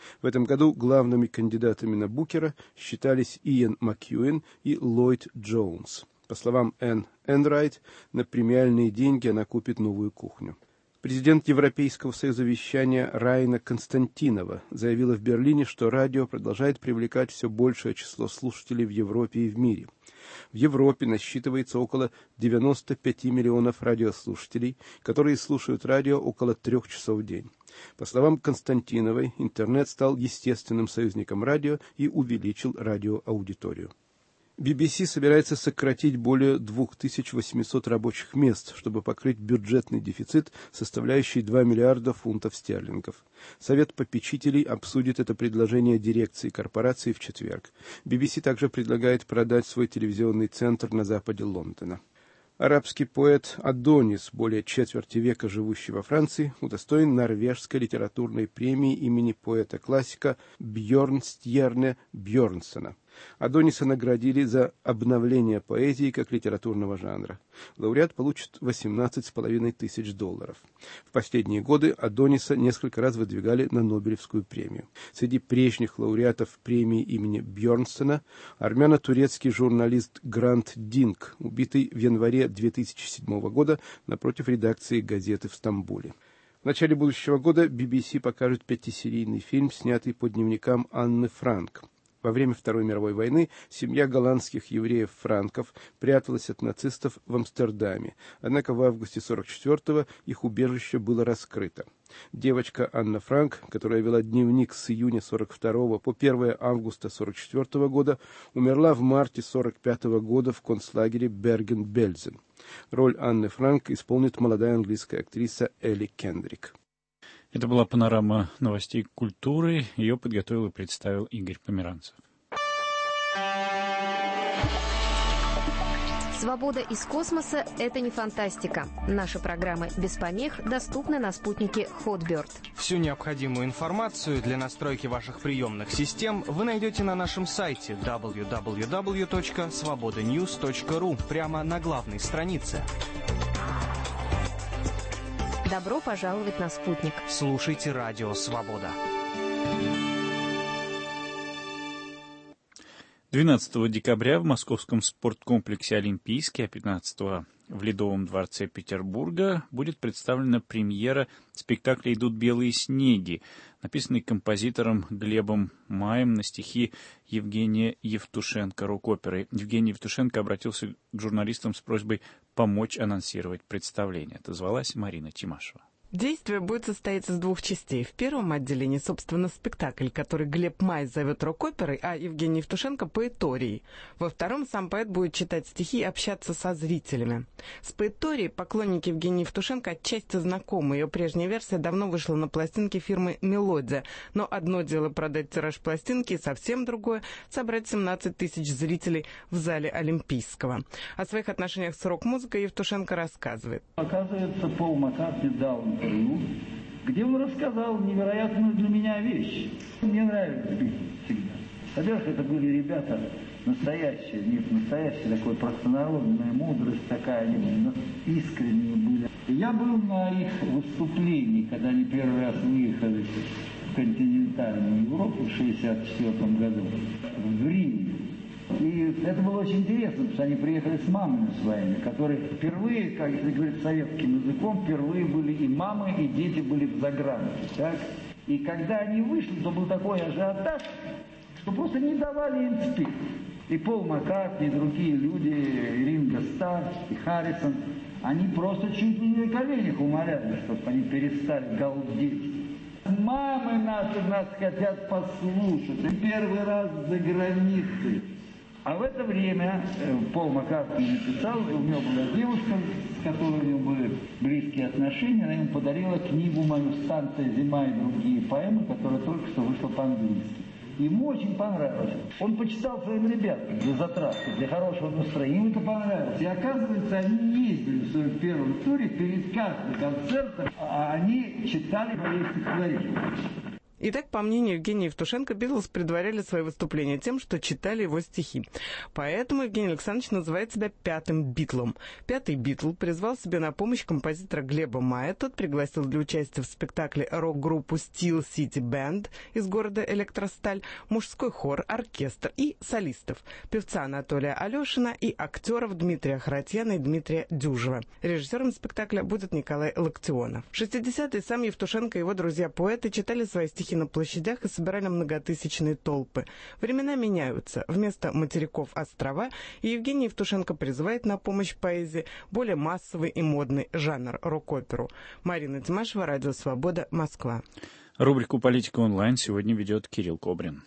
В этом году главными кандидатами на Букера считались Иэн Макьюэн и Ллойд Джонс. По словам Энн Энрайт, на премиальные деньги она купит новую кухню. Президент Европейского союза вещания Райна Константинова заявила в Берлине, что радио продолжает привлекать все большее число слушателей в Европе и в мире. В Европе насчитывается около девяноста пяти миллионов радиослушателей, которые слушают радио около трех часов в день. По словам Константиновой, интернет стал естественным союзником радио и увеличил радиоаудиторию. би би си собирается сократить более двух тысяч восьмисот рабочих мест, чтобы покрыть бюджетный дефицит, составляющий два миллиарда фунтов стерлингов. Совет попечителей обсудит это предложение дирекции корпорации в четверг. би би си также предлагает продать свой телевизионный центр на западе Лондона. Арабский поэт Адонис, более четверти века живущий во Франции, удостоен норвежской литературной премии имени поэта-классика Бьернстьерне Бьернсона. Адониса наградили за обновление поэзии как литературного жанра. Лауреат получит восемнадцать с половиной тысяч долларов. В последние годы Адониса несколько раз выдвигали на Нобелевскую премию. Среди прежних лауреатов премии имени Бьернсона армяно-турецкий журналист Грант Динк, убитый в январе две тысячи седьмого года напротив редакции газеты в Стамбуле. В начале будущего года би би си покажет пятисерийный фильм, снятый по дневникам Анны Франк. Во время Второй мировой войны семья голландских евреев-франков пряталась от нацистов в Амстердаме, однако в августе сорок четвёртого их убежище было раскрыто. Девочка Анна Франк, которая вела дневник с июня сорок второго по первое августа сорок четвёртого года, умерла в марте сорок пятого года в концлагере Берген-Бельзен. Роль Анны Франк исполнит молодая английская актриса Элли Кендрик. Это была панорама новостей культуры. Ее подготовил и представил Игорь Померанцев. Свобода из космоса – это не фантастика. Наши программы без помех доступны на спутнике Hotbird. Всю необходимую информацию для настройки ваших приемных систем вы найдете на нашем сайте дабл ю дабл ю дабл ю точка свобода ньюс точка ру прямо на главной странице. Добро пожаловать на спутник. Слушайте радио «Свобода». двенадцатого декабря в московском спорткомплексе «Олимпийский», а пятнадцатого в Ледовом дворце Петербурга будет представлена премьера спектакля «Идут белые снеги», написанный композитором Глебом Маем на стихи Евгения Евтушенко, рок-оперы. Евгений Евтушенко обратился к журналистам с просьбой помочь анонсировать представление. Отозвалась Марина Тимашева. Действие будет состоять из двух частей. В первом отделении, собственно, спектакль, который Глеб Май зовет рок-оперой, а Евгений Евтушенко — поэторией. Во втором сам поэт будет читать стихи и общаться со зрителями. С поэторией поклонники Евгения Евтушенко отчасти знакомы. Ее прежняя версия давно вышла на пластинке фирмы «Мелодия». Но одно дело продать тираж пластинки, и совсем другое — собрать семнадцать тысяч зрителей в зале Олимпийского. О своих отношениях с рок-музыкой Евтушенко рассказывает. Оказывается, Пол Маккартни дал интервью, где он рассказал невероятную для меня вещь. Мне нравится Битлз всегда. Во-первых, это были ребята настоящие, нет, настоящая такой простонародная мудрость такая, они искренние были. Я был на их выступлении, когда они первый раз выехали в континентальную Европу в шестьдесят четвёртом году в Риме. И это было очень интересно, потому что они приехали с мамами своими, которые впервые, как если говорить советским языком, впервые были и мамы, и дети были в загранке. Так? И когда они вышли, то был такой ажиотаж, что просто не давали им спеть. И Пол Маккартни, и другие люди, и Ринго Старр, и Харрисон, они просто чуть ли не на коленях умоляли, чтобы они перестали галдеть. Мамы наши нас хотят послушать. И первый раз за границей. А в это время э, Пол Маккартни написал, и у него была девушка, с которой у него были близкие отношения, она ему подарила книгу мою «Станция зима» и другие поэмы, которая только что вышла по-английски. Ему очень понравилось. Он почитал своим ребятам для затравки, для хорошего настроения. Ему это понравилось. И оказывается, они ездили в своем первом туре перед каждым концертом, а они читали мои стихотворения. Итак, по мнению Евгения Евтушенко, Битлз предваряли свои выступления тем, что читали его стихи. Поэтому Евгений Александрович называет себя пятым Битлом. Пятый Битл призвал себе на помощь композитора Глеба Мая. Тот пригласил для участия в спектакле рок-группу Steel City Band из города Электросталь, мужской хор, оркестр и солистов, певца Анатолия Алешина и актеров Дмитрия Харатьяна и Дмитрия Дюжева. Режиссером спектакля будет Николай Локтионов. В шестидесятые сам Евтушенко и его друзья-поэты читали свои стихи на площадях и собирали многотысячные толпы. Времена меняются. Вместо материков острова, и Евгений Евтушенко призывает на помощь поэзии более массовый и модный жанр рок-оперу. Марина Тимашева, Радио Свобода, Москва. Рубрику «Политика онлайн» сегодня ведет Кирилл Кобрин.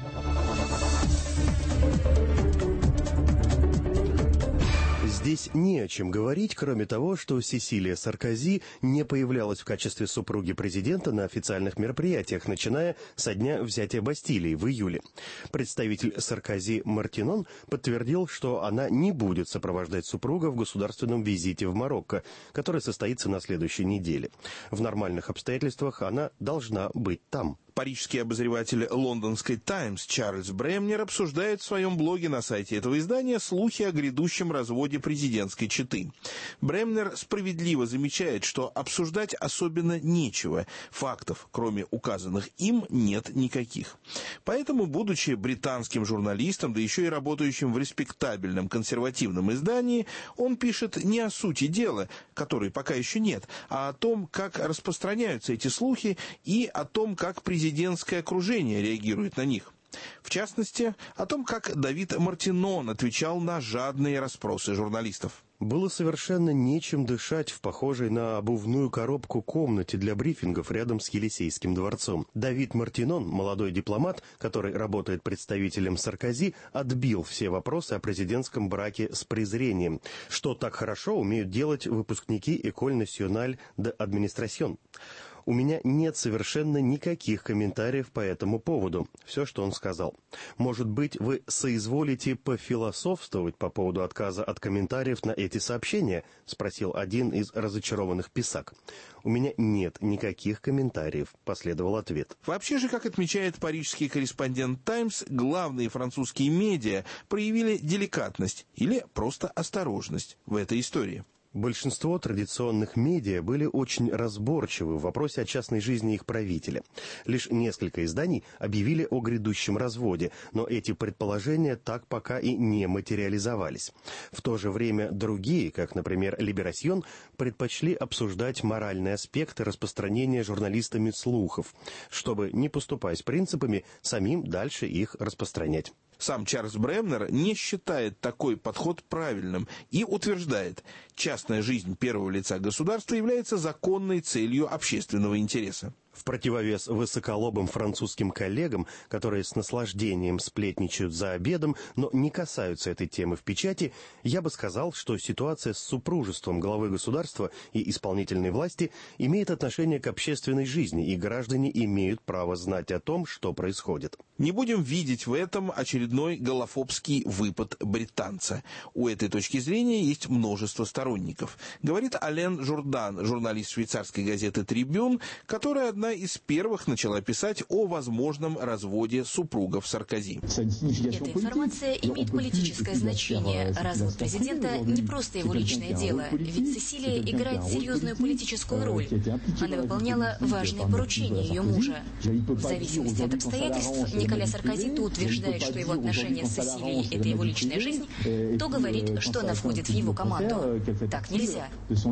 Здесь не о чем говорить, кроме того, что Сесилия Саркози не появлялась в качестве супруги президента на официальных мероприятиях, начиная со дня взятия Бастилии в июле. Представитель Саркози Мартинон подтвердил, что она не будет сопровождать супруга в государственном визите в Марокко, который состоится на следующей неделе. В нормальных обстоятельствах она должна быть там. Парижский обозреватель лондонской «Таймс» Чарльз Бремнер обсуждает в своем блоге на сайте этого издания слухи о грядущем разводе президентской четы. Бремнер справедливо замечает, что обсуждать особенно нечего. Фактов, кроме указанных им, нет никаких. Поэтому, будучи британским журналистом, да еще и работающим в респектабельном консервативном издании, он пишет не о сути дела, которой пока еще нет, а о том, как распространяются эти слухи и о том, как президент Президентское окружение реагирует на них. В частности, о том, как Давид Мартинон отвечал на жадные расспросы журналистов. Было совершенно нечем дышать в похожей на обувную коробку комнате для брифингов рядом с Елисейским дворцом. Давид Мартинон, молодой дипломат, который работает представителем Саркози, отбил все вопросы о президентском браке с презрением, что так хорошо умеют делать выпускники École Nationale d'Administration. У меня нет совершенно никаких комментариев по этому поводу. Все, что он сказал. Может быть, вы соизволите пофилософствовать по поводу отказа от комментариев на эти сообщения? Спросил один из разочарованных писак. У меня нет никаких комментариев, последовал ответ. Вообще же, как отмечает парижский корреспондент «Таймс», главные французские медиа проявили деликатность или просто осторожность в этой истории. Большинство традиционных медиа были очень разборчивы в вопросе о частной жизни их правителя. Лишь несколько изданий объявили о грядущем разводе, но эти предположения так пока и не материализовались. В то же время другие, как, например, «Либерасьон», предпочли обсуждать моральные аспекты распространения журналистами слухов, чтобы, не поступаясь принципами, самим дальше их распространять. Сам Чарльз Бремнер не считает такой подход правильным и утверждает, частная жизнь первого лица государства является законной целью общественного интереса. В противовес высоколобым французским коллегам, которые с наслаждением сплетничают за обедом, но не касаются этой темы в печати, я бы сказал, что ситуация с супружеством главы государства и исполнительной власти имеет отношение к общественной жизни, и граждане имеют право знать о том, что происходит. Не будем видеть в этом очередной голофобский выпад британца. У этой точки зрения есть множество сторонников. Говорит Ален Журдан, журналист швейцарской газеты «Трибюн», которая одна из первых начала писать о возможном разводе супругов Саркози. Эта информация имеет политическое значение. Развод президента не просто его личное дело, ведь Сесилия играет серьезную политическую роль. Она выполняла важные поручения ее мужа. В зависимости от обстоятельств, Николя Саркози то утверждает, что его отношения с Сесилией – это его личная жизнь, то говорит, что она входит в его команду. Так нельзя.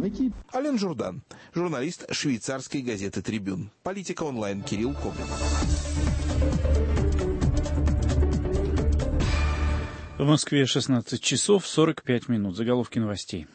Ален Журдан, журналист швейцарской газеты «Трибюн». Политика онлайн. Кирилл Кобрин. В Москве шестнадцать часов сорок пять минут. Заголовки новостей.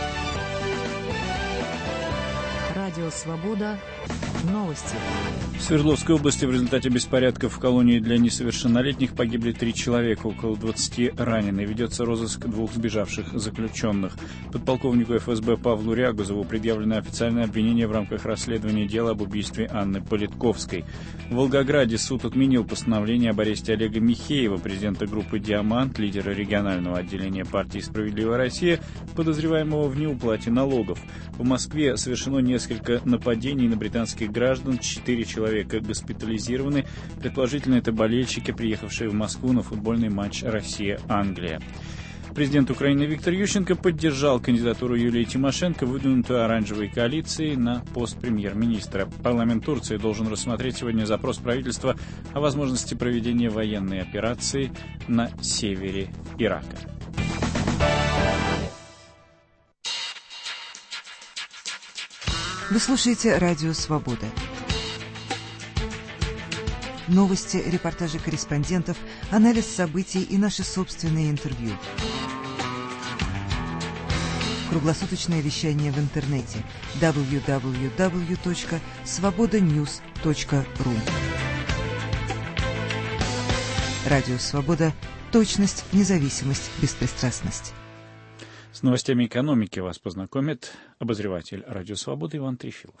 Радио «Свобода». Новости. В Свердловской области в результате беспорядков в колонии для несовершеннолетних погибли три человека, около двадцати ранены. Ведется розыск двух сбежавших заключенных. Подполковнику эф эс бэ Павлу Рягузову предъявлено официальное обвинение в рамках расследования дела об убийстве Анны Политковской. В Волгограде суд отменил постановление об аресте Олега Михеева, президента группы «Диамант», лидера регионального отделения партии «Справедливая Россия», подозреваемого в неуплате налогов. В Москве совершено несколько нападений на британских британских граждан, четыре человека госпитализированы. Предположительно, это болельщики, приехавшие в Москву на футбольный матч Россия-Англия. Президент Украины Виктор Ющенко поддержал кандидатуру Юлии Тимошенко, выдвинутую оранжевой коалицией на пост премьер-министра. Парламент Турции должен рассмотреть сегодня запрос правительства о возможности проведения военной операции на севере Ирака. Вы слушаете «Радио Свобода». Новости, репортажи корреспондентов, анализ событий и наши собственные интервью. Круглосуточное вещание в интернете дабл ю дабл ю дабл ю точка свобода ньюс точка ру. Радио Свобода. Точность, независимость, беспристрастность. С новостями экономики вас познакомит обозреватель «Радио Свобода» Иван Трефилов.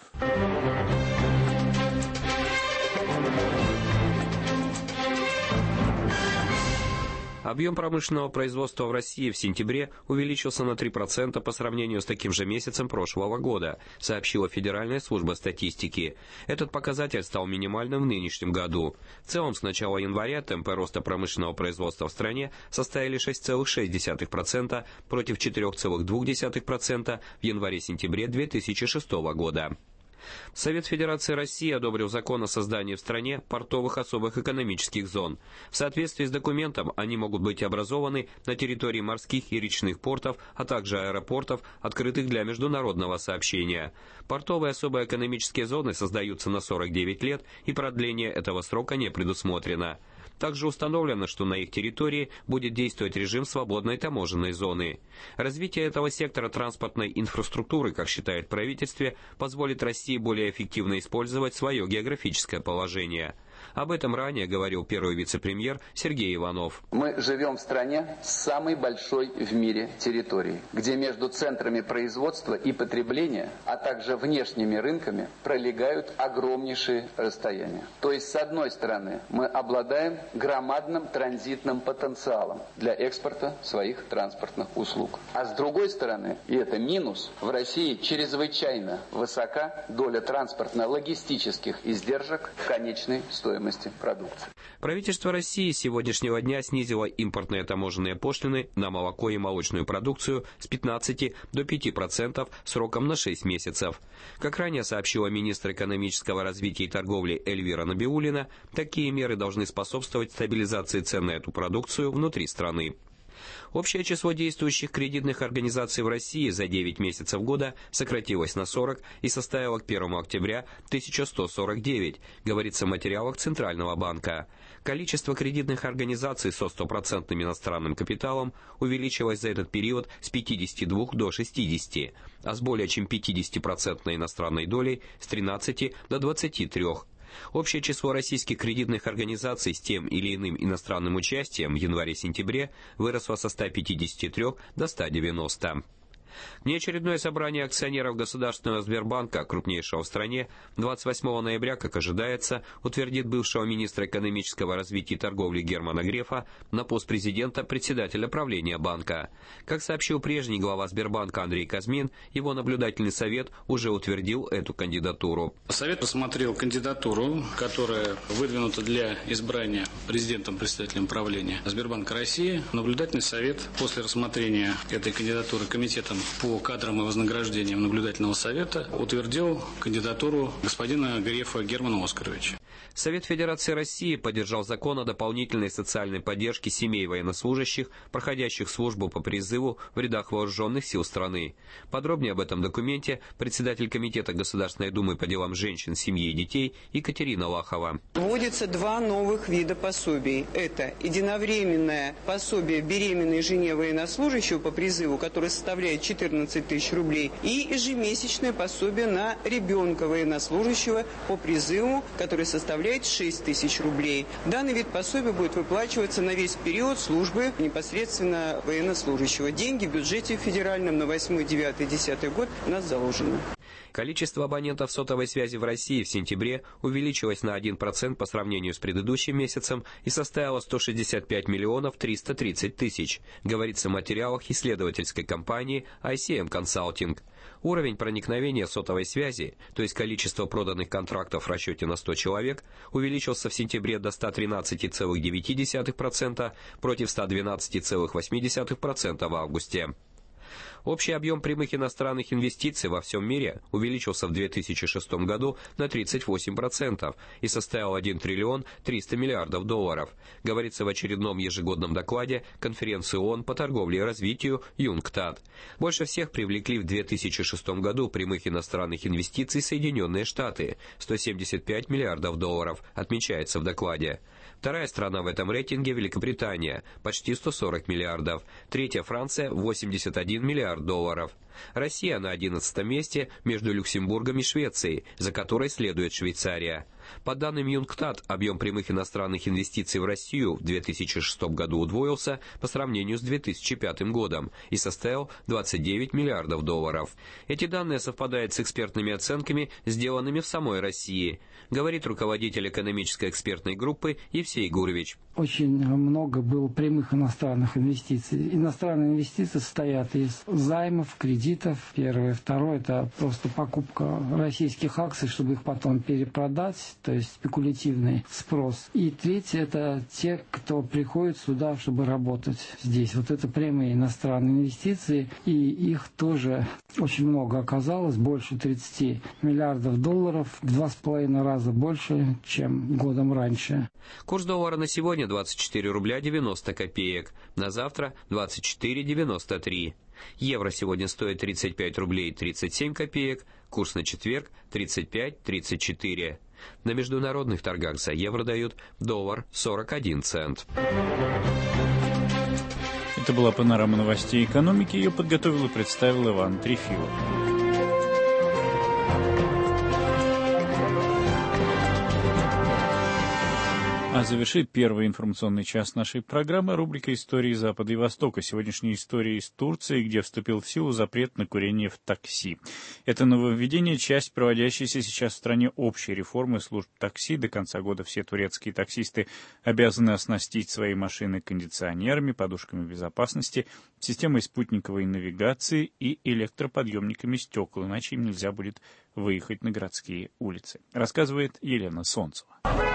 Объем промышленного производства в России в сентябре увеличился на три процента по сравнению с таким же месяцем прошлого года, сообщила Федеральная служба статистики. Этот показатель стал минимальным в нынешнем году. В целом, с начала января темпы роста промышленного производства в стране составили шесть целых шесть десятых процента против четыре целых два десятых процента в январе-сентябре две тысячи шестого года. Совет Федерации России одобрил закон о создании в стране портовых особых экономических зон. В соответствии с документом они могут быть образованы на территории морских и речных портов, а также аэропортов, открытых для международного сообщения. Портовые особые экономические зоны создаются на сорок девять лет, и продление этого срока не предусмотрено. Также установлено, что на их территории будет действовать режим свободной таможенной зоны. Развитие этого сектора транспортной инфраструктуры, как считает правительство, позволит России более эффективно использовать свое географическое положение. Об этом ранее говорил первый вице-премьер Сергей Иванов. Мы живем в стране с самой большой в мире территорией, где между центрами производства и потребления, а также внешними рынками пролегают огромнейшие расстояния. То есть, с одной стороны, мы обладаем громадным транзитным потенциалом для экспорта своих транспортных услуг. А с другой стороны, и это минус, в России чрезвычайно высока доля транспортно-логистических издержек в конечной стоимости продукции. Правительство России с сегодняшнего дня снизило импортные таможенные пошлины на молоко и молочную продукцию с пятнадцати до пяти процентов сроком на шесть месяцев. Как ранее сообщила министр экономического развития и торговли Эльвира Набиуллина, такие меры должны способствовать стабилизации цен на эту продукцию внутри страны. Общее число действующих кредитных организаций в России за девять месяцев года сократилось на сорок и составило к первому октября тысячу сто сорок девять, говорится в материалах Центрального банка. Количество кредитных организаций со стопроцентным иностранным капиталом увеличилось за этот период с пятидесяти двух до шестидесяти, а с более чем пятидесятипроцентной иностранной долей с тринадцати до двадцати трёх. Общее число российских кредитных организаций с тем или иным иностранным участием в январе-сентябре выросло со ста пятидесяти трёх до ста девяноста. Неочередное собрание акционеров Государственного Сбербанка, крупнейшего в стране, двадцать восьмого ноября, как ожидается, утвердит бывшего министра экономического развития и торговли Германа Грефа на пост президента председателя правления банка. Как сообщил прежний глава Сбербанка Андрей Казмин, его наблюдательный совет уже утвердил эту кандидатуру. Совет посмотрел кандидатуру, которая выдвинута для избрания президентом-председателем правления Сбербанка России. Наблюдательный совет после рассмотрения этой кандидатуры комитетом по кадрам и вознаграждениям наблюдательного совета утвердил кандидатуру господина Грефа Германа Оскаровича. Совет Федерации России поддержал закон о дополнительной социальной поддержке семей военнослужащих, проходящих службу по призыву в рядах вооруженных сил страны. Подробнее об этом документе председатель Комитета Государственной Думы по делам женщин, семьи и детей Екатерина Лахова. Вводится два новых вида пособий. Это единовременное пособие беременной жене военнослужащего по призыву, которое составляет четырнадцать тысяч рублей, и ежемесячное пособие на ребенка военнослужащего по призыву, которое составляет шесть тысяч рублей. Данный вид пособия будет выплачиваться на весь период службы непосредственно военнослужащего. Деньги в бюджете федеральном на восьмой, девятый, десятый год у нас заложены. Количество абонентов сотовой связи в России в сентябре увеличилось на один процент по сравнению с предыдущим месяцем и составило сто шестьдесят пять миллионов триста тридцать тысяч, говорится в материалах исследовательской компании ай си эм Consulting. Уровень проникновения сотовой связи, то есть количество проданных контрактов в расчете на сто человек, увеличился в сентябре до ста тринадцати целых девяти десятых процента против ста двенадцати целых восьми десятых процента в августе. Общий объем прямых иностранных инвестиций во всем мире увеличился в две тысячи шестом году на тридцать восемь процентов и составил один триллион триста миллиардов долларов, говорится в очередном ежегодном докладе конференции ООН по торговле и развитию ЮНКТАД. Больше всех привлекли в две тысячи шестом году прямых иностранных инвестиций Соединенные Штаты – сто семьдесят пять миллиардов долларов, отмечается в докладе. Вторая страна в этом рейтинге – Великобритания, почти сто сорок миллиардов. Третья – Франция, восемьдесят один миллиард долларов. Россия на одиннадцатом месте между Люксембургом и Швецией, за которой следует Швейцария. По данным ЮНКТАД, объем прямых иностранных инвестиций в Россию в две тысячи шестом году удвоился по сравнению с две тысячи пятым годом и составил двадцать девять миллиардов долларов. Эти данные совпадают с экспертными оценками, сделанными в самой России, говорит руководитель экономической экспертной группы Евсей Гуревич. Очень много было прямых иностранных инвестиций. Иностранные инвестиции состоят из займов, кредитов. Первое. Второе – это просто покупка российских акций, чтобы их потом перепродать, то есть спекулятивный спрос. И третье – это те, кто приходит сюда, чтобы работать здесь. Вот это прямые иностранные инвестиции, и их тоже очень много оказалось, больше тридцати миллиардов долларов, в два с половиной раза больше, чем годом раньше. Курс доллара на сегодня двадцать четыре рубля девяносто копеек, на завтра двадцать четыре девяносто три. Евро сегодня стоит тридцать пять рублей тридцать семь копеек, курс на четверг тридцать пять тридцать четыре. На международных торгах за евро дают доллар сорок один цент. Это была панорама новостей экономики. Ее подготовил и представил Иван Трефилов. А завершит первый информационный час нашей программы рубрика «Истории Запада и Востока». Сегодняшняя история из Турции, где вступил в силу запрет на курение в такси. Это нововведение – часть проводящейся сейчас в стране общей реформы служб такси. До конца года все турецкие таксисты обязаны оснастить свои машины кондиционерами, подушками безопасности, системой спутниковой навигации и электроподъемниками стекол, иначе им нельзя будет выехать на городские улицы. Рассказывает Елена Солнцева.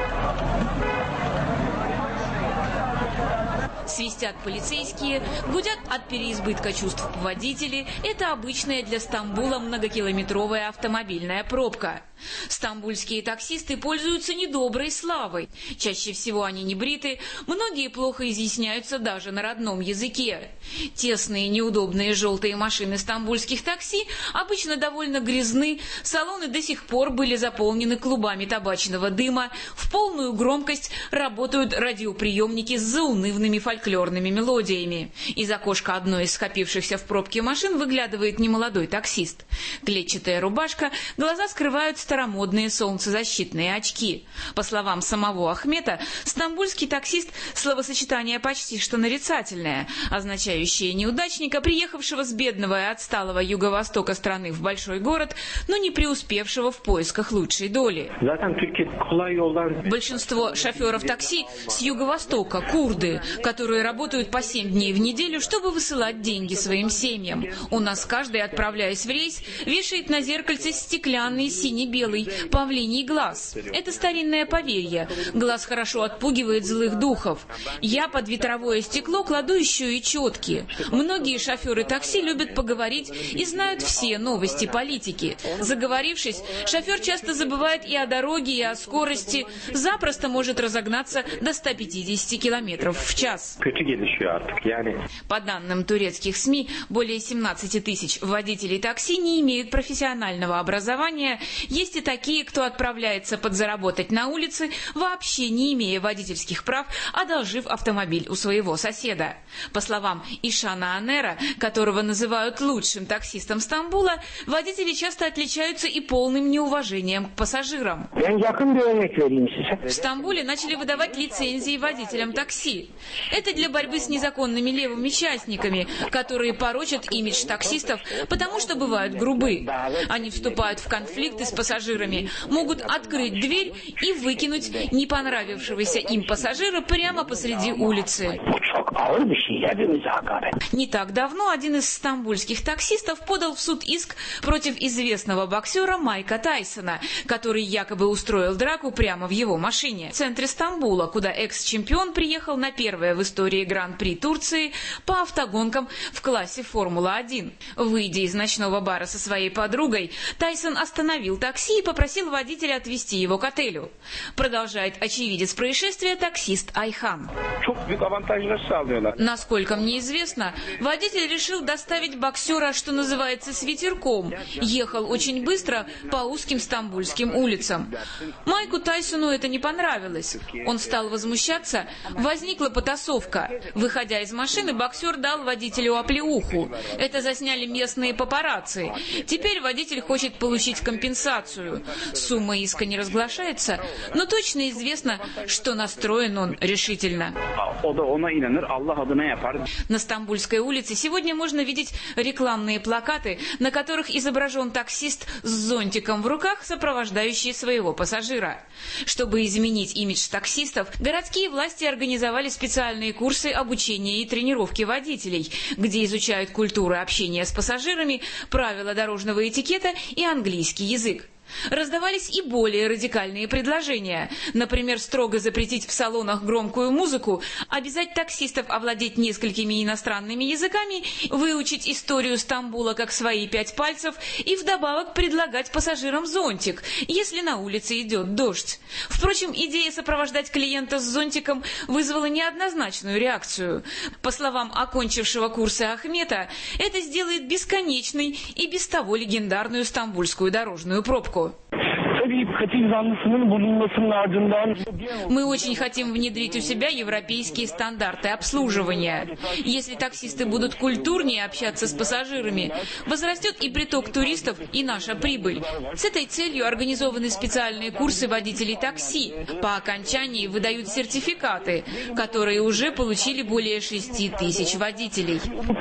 Свистят полицейские, гудят от переизбытка чувств водители. Это обычная для Стамбула многокилометровая автомобильная пробка. Стамбульские таксисты пользуются недоброй славой. Чаще всего они не бриты, многие плохо изъясняются даже на родном языке. Тесные, неудобные желтые машины стамбульских такси обычно довольно грязны, салоны до сих пор были заполнены клубами табачного дыма, в полную громкость работают радиоприемники с заунывными фольклорными мелодиями. Из окошка одной из скопившихся в пробке машин выглядывает немолодой таксист. Клетчатая рубашка, глаза скрывают старомодные солнцезащитные очки. По словам самого Ахмета, стамбульский таксист – словосочетание почти что нарицательное, означающее неудачника, приехавшего с бедного и отсталого юго-востока страны в большой город, но не преуспевшего в поисках лучшей доли. Большинство шоферов такси с юго-востока – курды, которые работают по семь дней в неделю, чтобы высылать деньги своим семьям. У нас каждый, отправляясь в рейс, вешает на зеркальце стеклянный синий-белый павлиний глаз. Это старинное поверье. Глаз хорошо отпугивает злых духов. Я под ветровое стекло кладу еще и четки. Многие шоферы такси любят поговорить и знают все новости политики. Заговорившись, шофер часто забывает и о дороге, и о скорости. Запросто может разогнаться до ста пятидесяти километров в час. По данным турецких СМИ, более семнадцати тысяч водителей такси не имеют профессионального образования. Есть и такие, кто отправляется подзаработать на улице, вообще не имея водительских прав, одолжив автомобиль у своего соседа. По словам Ишана Анера, которого называют лучшим таксистом Стамбула, водители часто отличаются и полным неуважением к пассажирам. В Стамбуле начали выдавать лицензии водителям такси. Это Это для борьбы с незаконными левыми частниками, которые порочат имидж таксистов, потому что бывают грубы. Они вступают в конфликты с пассажирами, могут открыть дверь и выкинуть не понравившегося им пассажира прямо посреди улицы. Не так давно один из стамбульских таксистов подал в суд иск против известного боксера Майка Тайсона, который якобы устроил драку прямо в его машине в центре Стамбула, куда экс-чемпион приехал на первое в истории Гран-при Турции по автогонкам в классе Формула один. Выйдя из ночного бара со своей подругой, Тайсон остановил такси и попросил водителя отвезти его к отелю. Продолжает очевидец происшествия таксист Айхан. Насколько мне известно, водитель решил доставить боксера, что называется, с ветерком. Ехал очень быстро по узким стамбульским улицам. Майку Тайсону это не понравилось. Он стал возмущаться. Возникла потасовка. Выходя из машины, боксер дал водителю оплеуху. Это засняли местные папарацци. Теперь водитель хочет получить компенсацию. Сумма иска не разглашается, но точно известно, что настроен он решительно. На Стамбульской улице сегодня можно видеть рекламные плакаты, на которых изображен таксист с зонтиком в руках, сопровождающий своего пассажира. Чтобы изменить имидж таксистов, городские власти организовали специальные курсы обучения и тренировки водителей, где изучают культуру общения с пассажирами, правила дорожного этикета и английский язык. Раздавались и более радикальные предложения. Например, строго запретить в салонах громкую музыку, обязать таксистов овладеть несколькими иностранными языками, выучить историю Стамбула как свои пять пальцев и вдобавок предлагать пассажирам зонтик, если на улице идет дождь. Впрочем, идея сопровождать клиента с зонтиком вызвала неоднозначную реакцию. По словам окончившего курсы Ахмета, это сделает бесконечной и без того легендарную стамбульскую дорожную пробку. Мы очень хотим внедрить у себя европейские стандарты обслуживания. Если таксисты будут культурнее общаться с пассажирами, возрастет и приток туристов, и наша прибыль. С этой целью организованы специальные курсы водителей такси. По окончании выдают сертификаты, которые уже получили более шести тысяч водителей.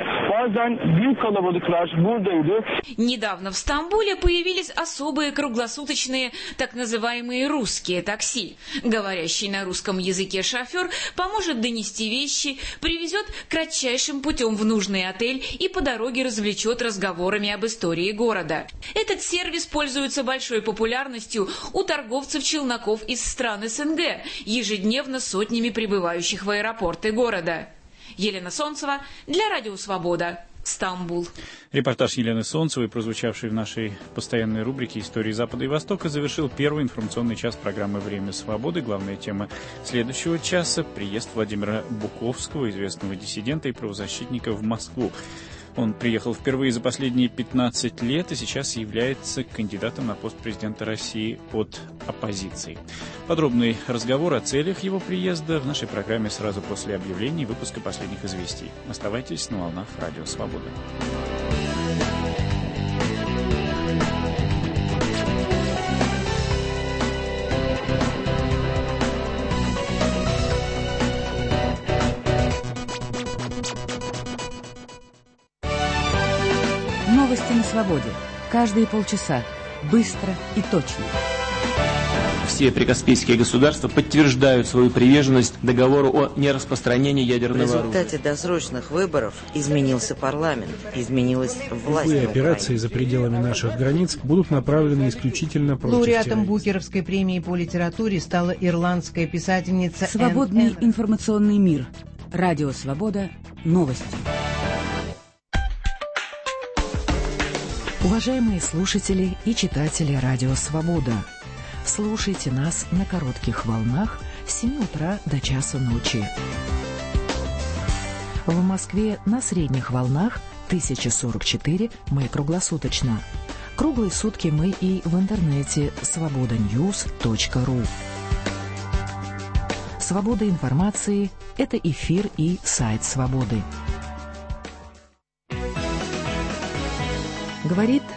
Недавно в Стамбуле появились особые круглосуточные так называемые русские такси. Говорящий на русском языке шофер поможет донести вещи, привезет кратчайшим путем в нужный отель и по дороге развлечет разговорами об истории города. Этот сервис пользуется большой популярностью у торговцев челноков из стран СНГ, ежедневно сотнями прибывающих в аэропорты города. Елена Солнцева для Радио Свобода. Стамбул. Репортаж Елены Солнцевой, прозвучавший в нашей постоянной рубрике «Истории Запада и Востока», завершил первый информационный час программы «Время свободы». Главная тема следующего часа – приезд Владимира Буковского, известного диссидента и правозащитника, в Москву. Он приехал впервые за последние пятнадцать лет и сейчас является кандидатом на пост президента России от оппозиции. Подробный разговор о целях его приезда в нашей программе сразу после объявления и выпуска последних известий. Оставайтесь на волнах Радио Свобода. Новости на свободе. Каждые полчаса. Быстро и точно. Все прикаспийские государства подтверждают свою приверженность договору о нераспространении ядерного оружия. В результате досрочных выборов изменился парламент, изменилась власть. Любые операции за пределами наших границ будут направлены исключительно против Лауреатом терроризма. Букеровской премии по литературе стала ирландская писательница Свободный Энн информационный мир. Радио Свобода. Новости. Уважаемые слушатели и читатели Радио Свобода, слушайте нас на коротких волнах с семи утра до часу ночи. В Москве на средних волнах тысяча сорок четыре мы круглосуточно. Круглые сутки мы и в интернете свобода ньюс точка ру. Свобода информации – это эфир и сайт Свободы. Говорит